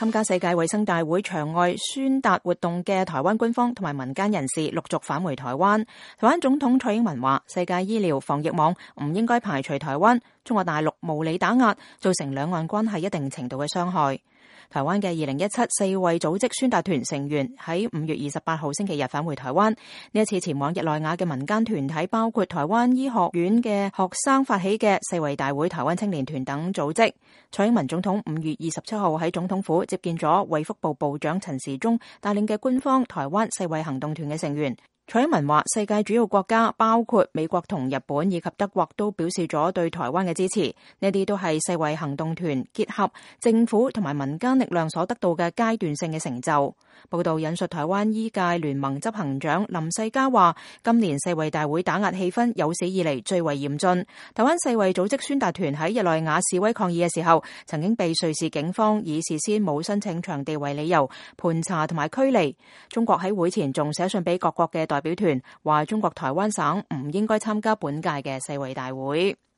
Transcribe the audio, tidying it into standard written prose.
參加世界衛生大會場外宣達活動嘅台灣官方同埋民間人士陸續返回台灣。台灣總統蔡英文話：世界醫療防疫網唔應該排除台灣，中國大陸無理打壓，造成兩岸關係一定程度嘅傷害。台灣嘅2017世衛組織宣達團成員喺5月28號星期日返回台灣。呢一次前往日內瓦嘅民間團體包括台灣醫學院嘅學生發起嘅世衛大會台灣青年團等組織。蔡英文總統5月27號喺總統府接見咗衛福部部長陳時中帶領嘅官方台灣世衛行動團嘅成員。蔡英文話：世界主要國家包括美國同日本以及德國都表示咗對台灣嘅支持，呢啲都係世衛行動團結合政府同埋民間力量所得到嘅階段性嘅成就。報道引述台灣醫界聯盟執行長林世嘉話：今年世衛大會打壓氣氛有史以嚟最為嚴峻。台灣世衛組織宣達團喺日內瓦示威抗議嘅時候，曾經被瑞士警方以事先冇申請場地為理由盤查同埋驅離。中國喺會前仲寫信俾各國嘅代表團，話中國台灣省唔應該參加本屆嘅世衛大會。